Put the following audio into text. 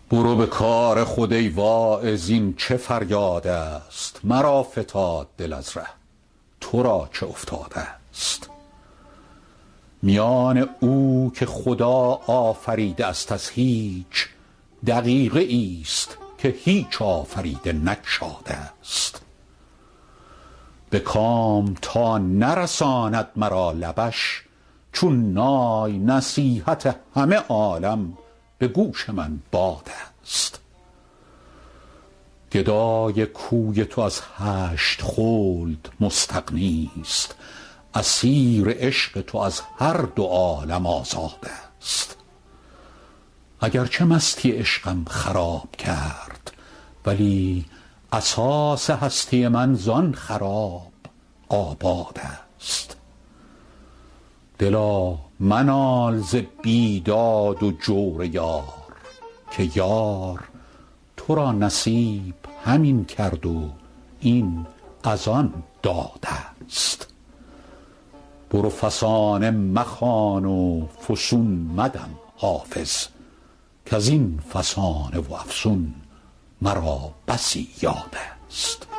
برو به کار خود ای واعظ، این چه فریاد است؟ مرا فتاد دل از ره، تو را چه افتاده است؟ میان او که خدا آفریده است از هیچ، دقیقه ایست که هیچ آفریده نگشاده است. به کام تا نرساند مرا لبش، چون نای نصیحت همه عالم به گوش من باد است. گدای کوی تو از 8 خلد مستغنی است، اسیر عشق تو از هر 2 عالم آزاد است. اگرچه مستی عشقم خراب کرد، ولی اساس هستی من زان خراب آباد است. دلا منال ز بیداد و جور یار، که یار تو را نصیب همین کرد و این از آن داد است. برو فسانه مخوان و فسون مدم حافظ، کز این فسانه و افسون مرا بسی یاد است.